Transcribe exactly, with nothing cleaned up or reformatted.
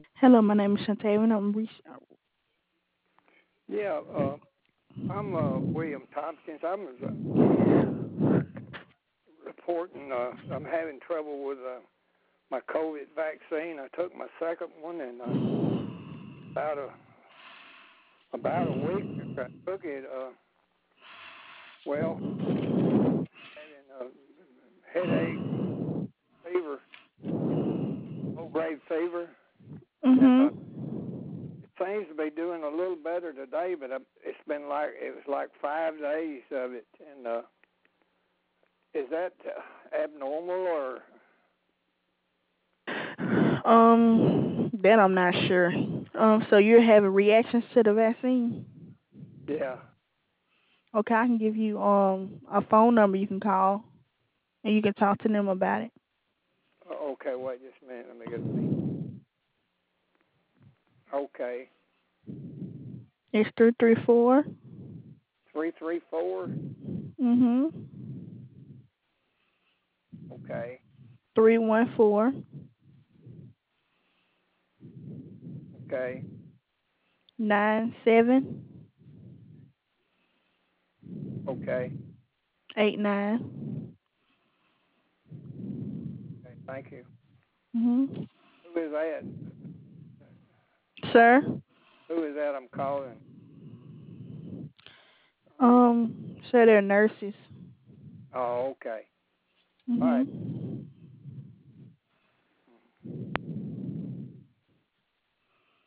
Hello, my name is Shantae, and I'm reach. Yeah, uh, I'm uh, William Tompkins. I'm uh, reporting uh, I'm having trouble with uh, my COVID vaccine. I took my second one, and uh, about a about a week after I took it, uh, well, having a headache, fever, low grade fever, and uh, Mhm. it seems to be doing a little better today. But I, it's been like it was like five days of it, and uh, is that uh, abnormal or Um, that I'm not sure. Um, so you're having reactions to the vaccine? yeah? Okay, I can give you um a phone number you can call, and you can talk to them about it. Okay, wait just a minute. Let me get a pen. Okay, It's three three four. three three four. Mhm. Okay, Three one four okay, nine seven okay, eight nine. okay. Thank you. Mhm. Who is that? Sir. Who is that I'm calling? Um. So they're nurses. Oh, okay. All right. Mhm.